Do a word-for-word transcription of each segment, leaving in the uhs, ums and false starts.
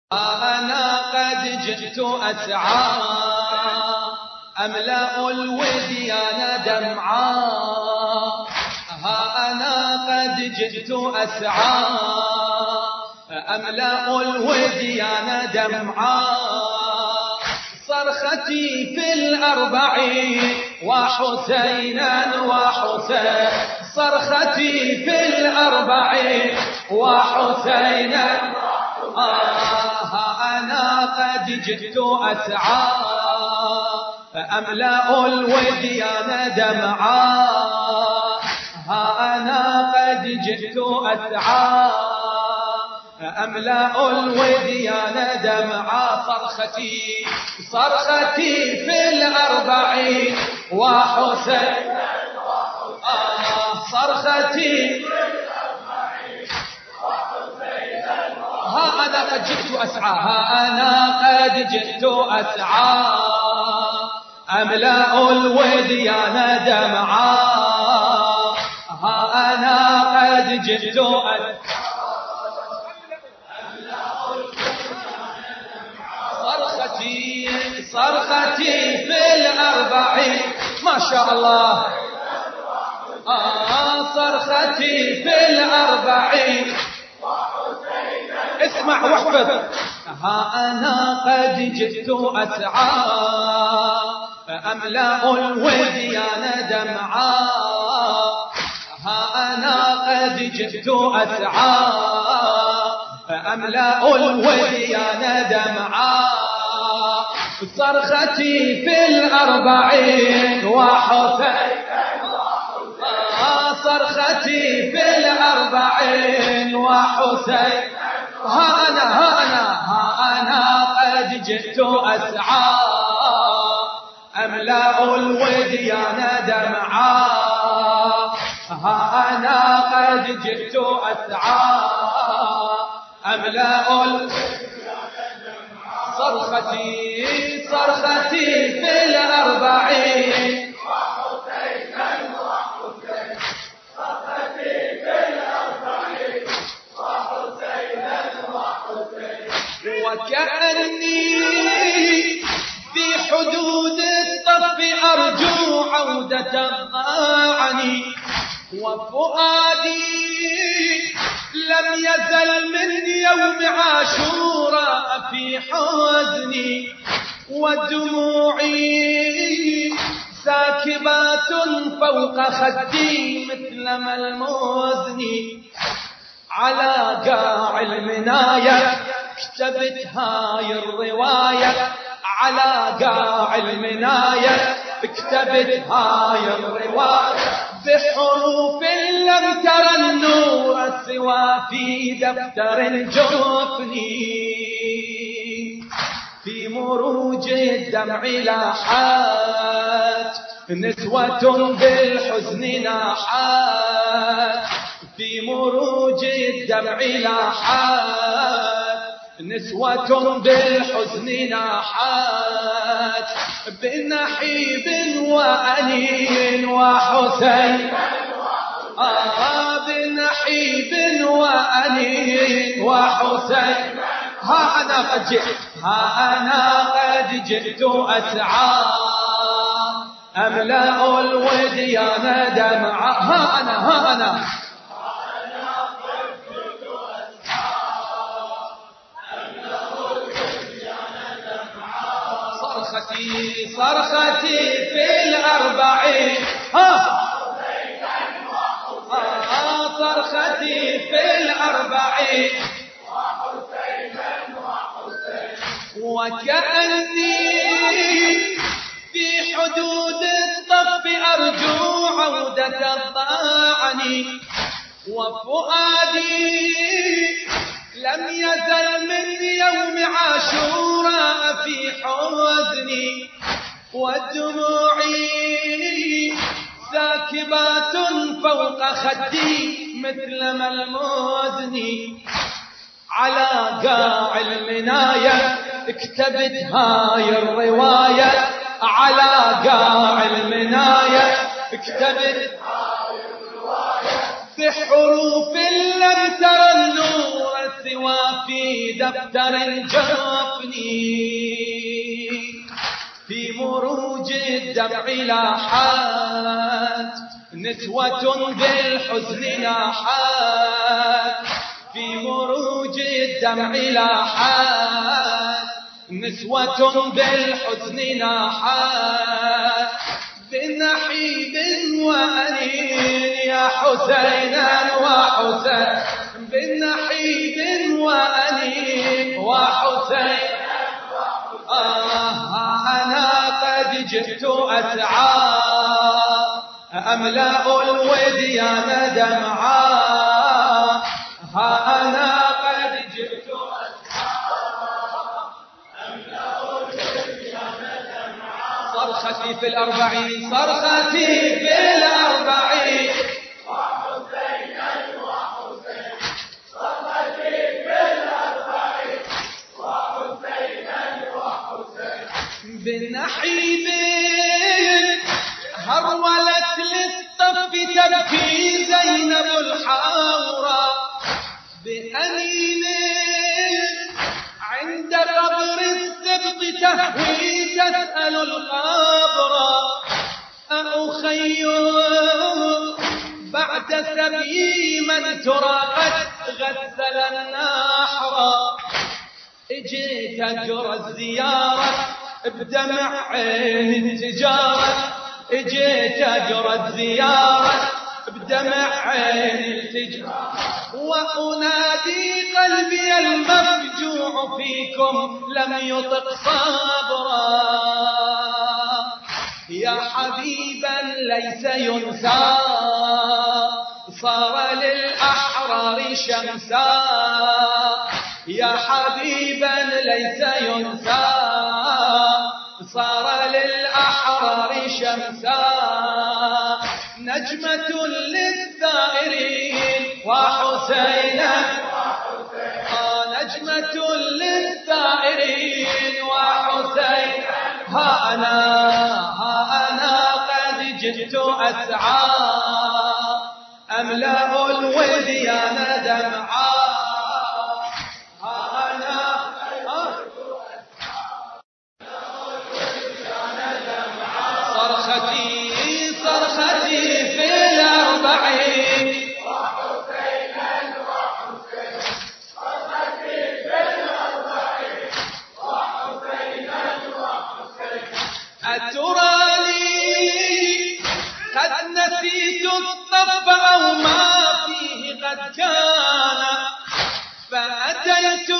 أنا قد جئت أسعى أملأ الوديان دمعا. ها أنا قد جئت أسعى أملأ الوديان دمعا. صرختي في الأربعين وحسينا وحسين، صرختي في الأربعين وحسينا. آه أنا قد جئت أسعى أملأ الوديان دمعا. ها أنا قد جئت أسعى أملأ الوديان دمعا. صرختي صرختي في الأربعين وحسين، آه صرختي. ها أنا قد جئت أسعى، ها أنا قد جئت أسعى أملأ الوديان دمعا. ها أنا قد جئت أسعى صرختي صرختي في الأربعين. ما شاء الله. آه صرختي في الأربعين. اسمع واحفظ. ها أنا قد جئت أسعى أملأ الوديان دمعا. ها أنا قد جئت أسعى أملأ الوديان دمعا. صرختي في الأربعين وحسين، صرختي في الأربعين وحسين. ها أنا ها أنا ها أنا قد جئت أسعى أملأ الوديان دمعا. ها أنا قد جئت أسعى أملأ صرختي صرختي في الأربعين وحسينا وحسين، صرختي في الأربعين وحسينا وحسين. وكأني في حدود الطف أرجو عودة الضاعني، وفؤادي لم يزل من يوم عاشوراء في حزني، ودموعي ساكبات فوق خدي مثلما المزن. على قاع المنايا كتبت هاي الرواية، على قاع المنايا كتبت هاي الرواية بحروف لم ترى النور سوى في دفتر الجفن. في مروج الدمع لاحت نسوة بالحزن ناحت، في مروج الدمع لاحت نسوة بالحزن ناحت. بنحيب وأنين وحسين، آه بنحيب وأنين وحسين. ها أنا قد جئت ها أنا قد جئت أسعى أملأ الوديان دمعا. ها أنا ها أنا صرختي صرختي في الأربعين. ها آه صرختي في الأربعين. وكأني في حدود الطف أرجو عودة الضاعني، وفؤادي لم يزل من يوم عاشوراء في حزني، ودموعي ساكبات فوق خدي مثلما المزن. على قاع المنايا كتبت هاي الرواية، على قاع المنايا كتبت هاي الرواية بحروف لم ترى النور سوى في دفتر جفني في مروج الدمع لاحت نسوة بالحزن ناحت في مروج الدمع لاحت نسوة بالحزن ناحت بنحيب وأنين يا حسينا وحسين بالنحيب وأنين وحسين آه أنا قد جئت أسعى أملأ الوديان دمعا ها أنا قد جئت صرختي في الأربعين صرختي في الأربعين وحسينا وحسين صرختي في الأربعين وحسينا وحسين بالنحيب هرولت للطف تبكي زينب الحوراء بأنين عند قبر السبط تهوي تسأل القبر أخي بعد سبي من تراقت غسل النحر اجيت أجرى الزيارة بدمع عين التجارة اجيت أجرى الزيارة بدمع عين التجارة وأنادي قلبي المفجوع فيكم لم يطق صبرا يا حبيبا ليس ينسى صار للأحرار شمسا يا حبيبا ليس ينسى صار للأحرار شمسا نجمة للثائرين وحسينا آه نجمة للثائرين وحسينا ها أنا ها أنا قد جئت أسعى أملأ الوديان دمعا ها أنا صرختي صرختي في الأربعين وحسينا وحسين صرختي في الأربعين وحسينا وحسين أتراني قد نسيت الطف أو ما فيه قد كان فأتيت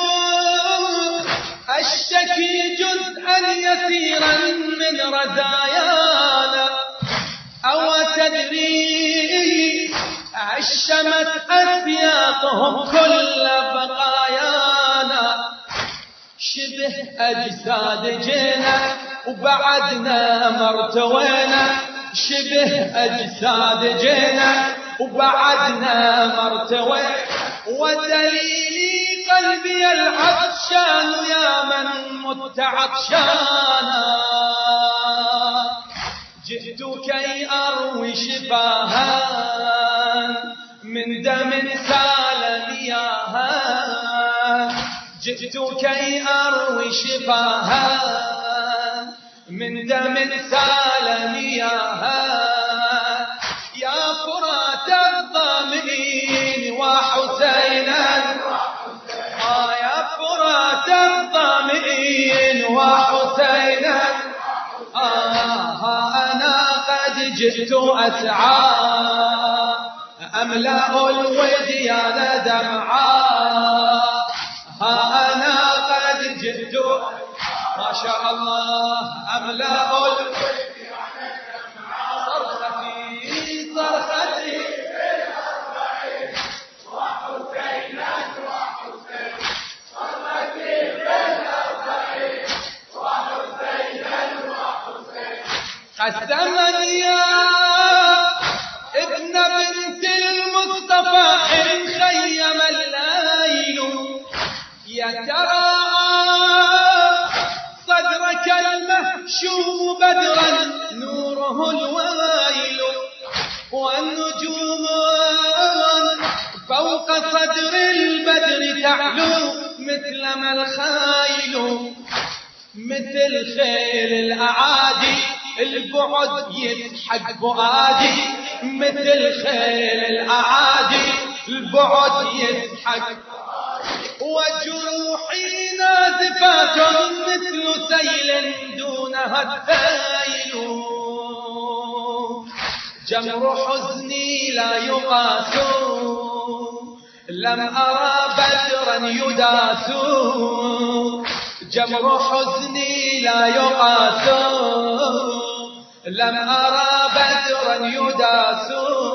أشتكي جزءا يسيرا من رزايانا أو تدري عشمت أسياطهم كل بقايانا شبه أجساد جينا وبعدنا مرتوينا شبه أجساد جينا وبعدنا مرتوينا ودليلي قلبي العطشان يا من مت عطشانا جئت كي أروي شفاها من دم سال مياها جئت كي أروي شفاها من دم سال مياها يا فرات الظامئين وحسينا آه يا فرات الظامئين وحسينا آه أنا قد جئت أسعى أملأ الوديان دمعا ها أنا قد جئت ما شاء الله أملأ الوديان دمعا صرختي صرختي وحسينا وحسين صرختي في الأربعين وحسينا وحسين قسما يا ابن بنت المصطفى إن خيم الليل يتراءى صدرك المهشوم بدرا نوره الوائل والنجوم فوق صدر البدر تعلو مثل ما الخيل مثل خيل الأعادي البعد يسحق فؤادي مثل خيل الأعادي البعد يسحق وجروحي نازفات مثل سيل دونها الثيل جمر حزني لا يقاس لم أرى بدرا يداس جمر حزني لا يقاس لم أرى بدرا يداس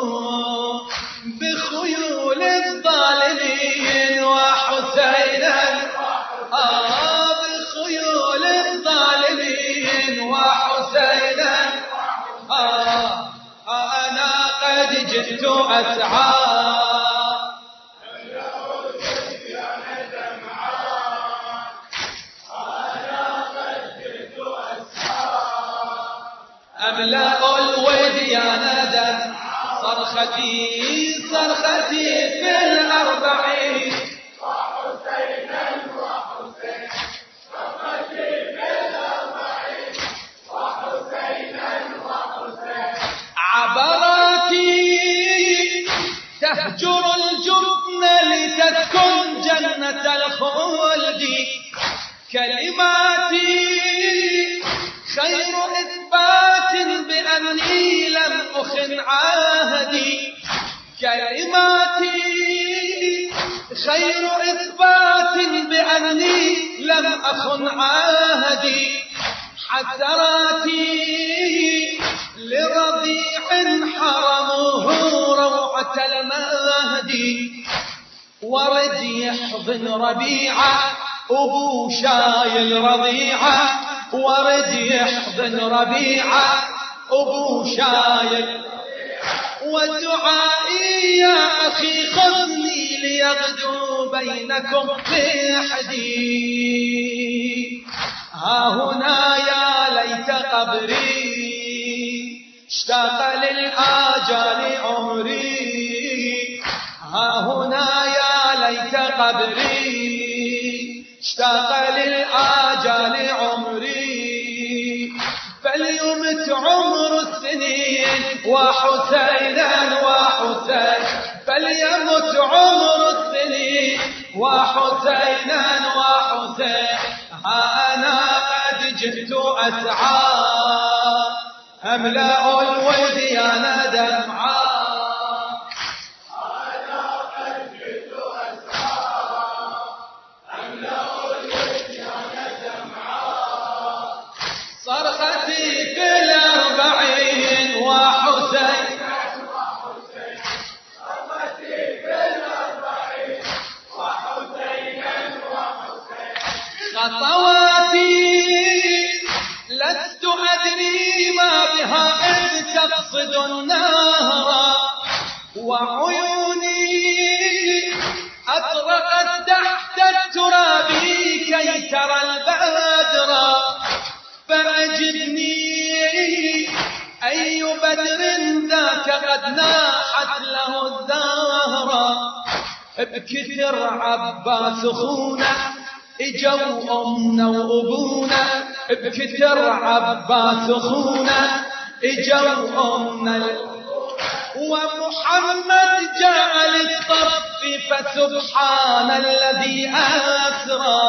بخيول الظالمين وحسينا آه بخيول الظالمين وحسينا آه أنا قد جئت أسعى أملأ الوديان دم صرختي صرختي في الأربعين وحسينا وحسين صرختي في الأربعين وحسينا وحسين عبراتي تهجر الجبن لتسكن جنة الخلد كلماتي خير إثبات بأني لم أخن عهدي كلماتي خير إثبات بأني لم أخن عهدي حسراتي لرضيع حرمه روعة المهدي ورد يحضن ربيعة أبو شايل رضيعة ورد يحضن ربيعة أبو شايل ودعائي يا أخي خذني ليغدو بينكم بحدي ها هنا يا ليت قبري اشتاق للآجال عمري ها هنا يا ليت قبري اشتاق للآجال عمري فليمت عمر السنين وحسينا وحسين فليمت عمر السنين وحسينا وحسين ها أنا قد جئت أسعى أملأ الوديان دمعا صرختي في الأربعين وحسين صرختي في الأربعين وحسين وحسين خطواتي لست أدري ما بها إذ تقصد النهر وعيوني أطرقت تحت التراب كي ترى البدر فأجبني أي بدر ذاك قد ناحت له الزهرة بكثر عباس خونا اجوا أمنا وأبونا بكثر عباس خونا اجوا أمنا ومحمد جاء للصف فسبحان الذي أسرى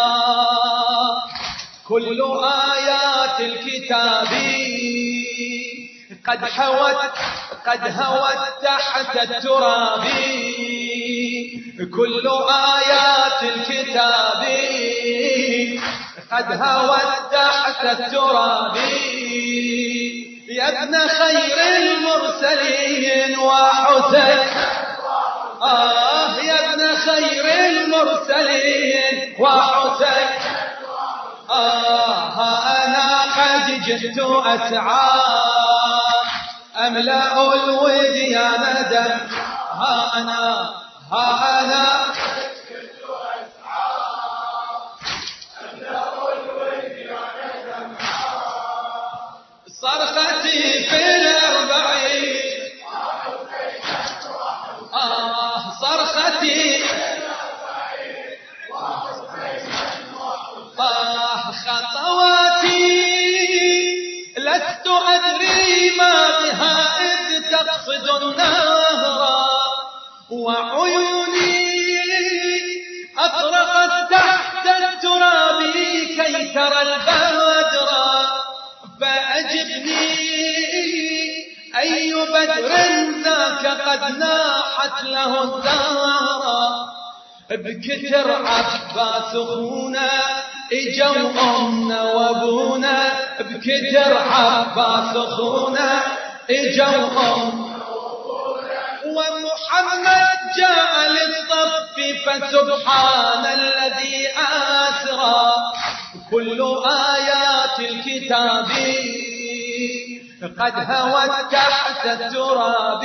كل آيات الكتاب قد هوت قد هوت تحت التراب كل آيات الكتاب قد هوت تحت التراب يا ابن خير المرسلين وحسين آه يا ابن خير المرسلين وحسين آه أنا قد جئت أسعى أملأ الوديان دم ها أنا ها أنا صرختي في الأربعين آه صرختي خطواتي لست أدري ما بها إذ تقصد النهر، وعيوني أطرقت تحت التراب كي ترى البدر، فأجبني أي بدر ذاك قد ناحت له الدار. بكتر عباس أخونا إجوا أمنا وابونا، بكتر عباس أخونا إجوا أمنا ومحمد جاء للصف، فسبحان الذي أسرى. كل آيات الكتاب قد هوت تحت التراب،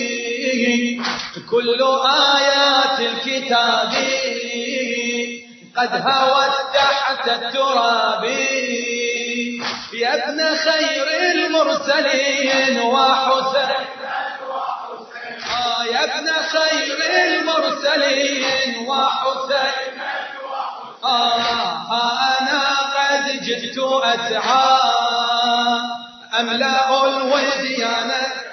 كل آيات الكتاب قد هوت تحت التراب. يا ابن خير المرسلين وحسين، آه يا ابن خير المرسلين وحسين، آه أنا قد جئت أسعى أملأ الوديان،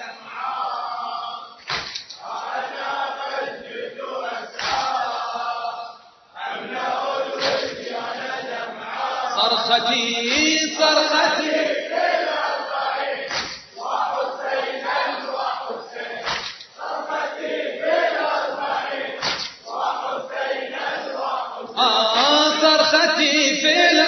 صرختي صرختي آه صرختي في